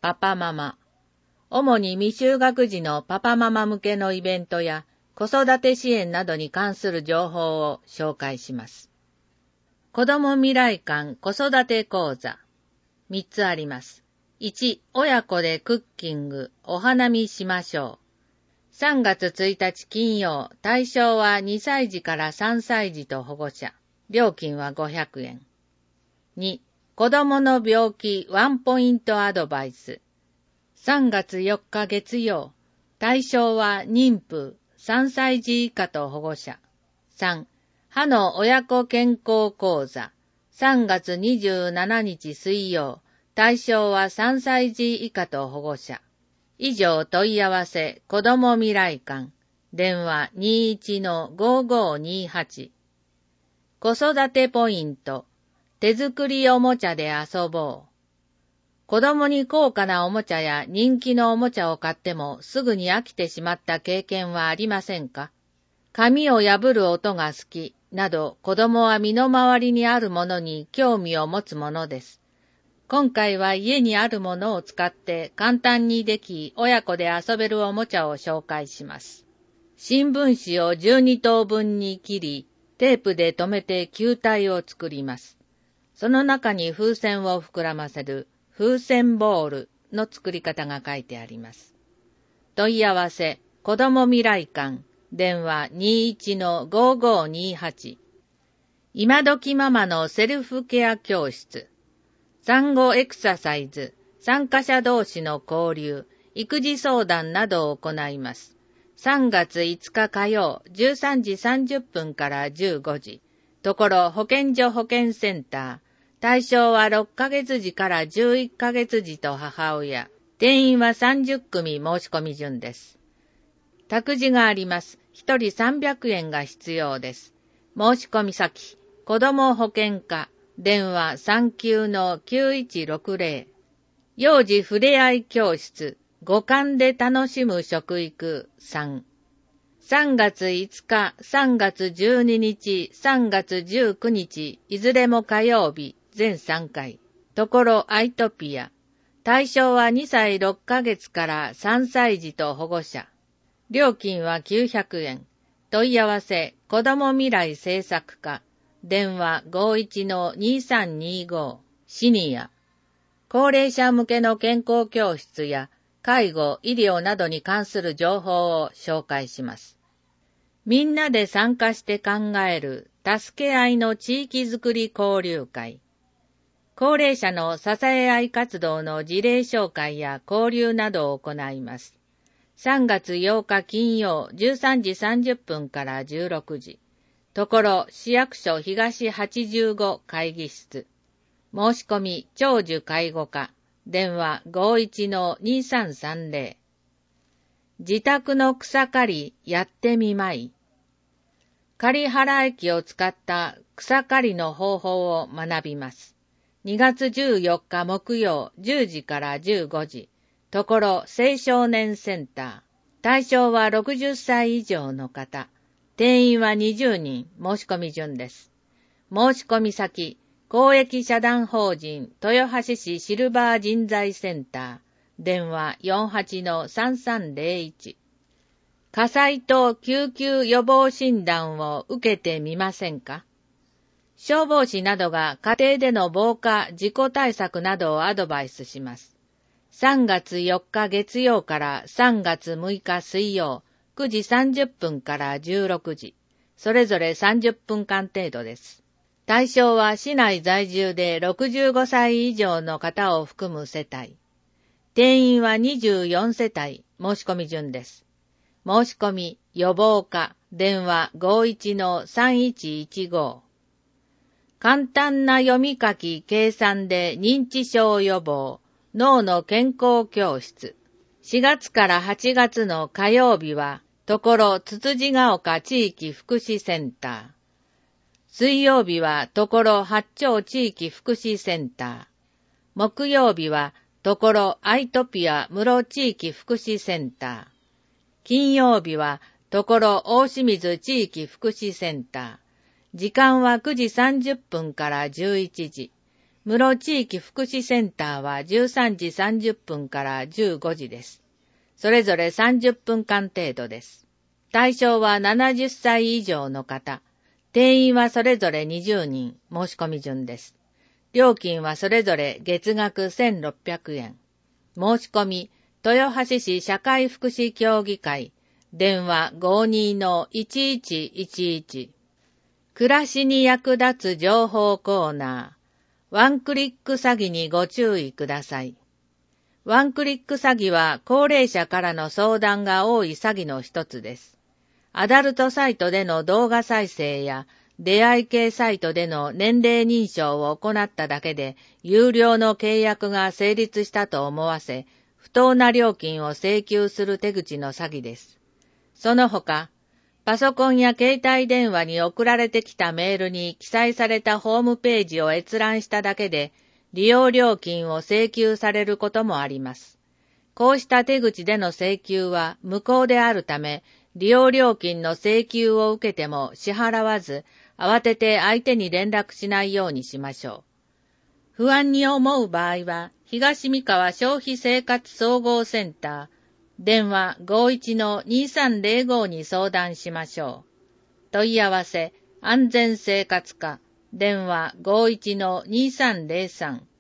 パパママ。主に未就学児のパパママ向けのイベントや子育て支援などに関する情報を紹介します。子ども未来館子育て講座。3つあります。1、親子でクッキング、お花見しましょう。3月1日金曜、対象は2歳児から3歳児と保護者。料金は500円。2、子供の病気ワンポイントアドバイス。3月4日月曜、対象は妊婦、3歳児以下と保護者。3、歯の親子健康講座。3月27日水曜、対象は3歳児以下と保護者。以上問い合わせ、子ども未来館。電話 21-5528。子育てポイント。手作りおもちゃで遊ぼう。子供に高価なおもちゃや人気のおもちゃを買ってもすぐに飽きてしまった経験はありませんか？紙を破る音が好きなど子供は身の回りにあるものに興味を持つものです。今回は家にあるものを使って簡単にでき親子で遊べるおもちゃを紹介します。新聞紙を12等分に切り、テープで留めて球体を作ります。その中に風船を膨らませる風船ボールの作り方が書いてあります。問い合わせ、子ども未来館、電話 21-5528。今時ママのセルフケア教室。産後エクササイズ、参加者同士の交流、育児相談などを行います。3月5日火曜、13時30分から15時。ところ保健所保健センター。対象は6ヶ月児から11ヶ月児と母親。定員は30組申し込み順です。託児があります。1人300円が必要です。申し込み先、子ども保健課。電話 39-9160。幼児ふれあい教室。五感で楽しむ食育3。3月5日、3月12日、3月19日、いずれも火曜日、全3回。ところアイトピア。対象は2歳6ヶ月から3歳児と保護者。料金は900円。問い合わせ、子ども未来政策課。電話 51-2325。シニア。高齢者向けの健康教室や介護、医療などに関する情報を紹介します。みんなで参加して考える助け合いの地域づくり交流会。高齢者の支え合い活動の事例紹介や交流などを行います。3月8日金曜13時30分から16時。ところ市役所東85会議室。申し込み長寿介護課。電話 51-2330。自宅の草刈りやってみまい。刈払機を使った草刈りの方法を学びます。2月14日木曜10時から15時。ところ青少年センター。対象は60歳以上の方。定員は20人。申し込み順です。申し込み先、公益社団法人豊橋市シルバー人材センター。電話 48-3301。火災と救急予防診断を受けてみませんか？消防士などが家庭での防火・事故対策などをアドバイスします。3月4日月曜から3月6日水曜、9時30分から16時、それぞれ30分間程度です。対象は市内在住で65歳以上の方を含む世帯。定員は24世帯、申し込み順です。申し込み、予防課、電話 51-3115。簡単な読み書き計算で認知症予防、脳の健康教室。4月から8月の火曜日は、ところつつじが丘地域福祉センター。水曜日は、ところ八丁地域福祉センター。木曜日は、ところアイトピア室地域福祉センター。金曜日は、ところ大清水地域福祉センター。時間は9時30分から11時。 室地域福祉センターは13時30分から15時です。それぞれ30分間程度です。対象は70歳以上の方。定員はそれぞれ20人、申し込み順です。料金はそれぞれ月額1600円。申し込み、豊橋市社会福祉協議会、電話 52-1111。暮らしに役立つ情報コーナー。ワンクリック詐欺にご注意ください。ワンクリック詐欺は高齢者からの相談が多い詐欺の一つです。アダルトサイトでの動画再生や出会い系サイトでの年齢認証を行っただけで有料の契約が成立したと思わせ、不当な料金を請求する手口の詐欺です。その他、パソコンや携帯電話に送られてきたメールに記載されたホームページを閲覧しただけで、利用料金を請求されることもあります。こうした手口での請求は無効であるため、利用料金の請求を受けても支払わず、慌てて相手に連絡しないようにしましょう。不安に思う場合は、東三河消費生活総合センター、電話 51-2305 に相談しましょう。問い合わせ、安全生活課、電話 51-2303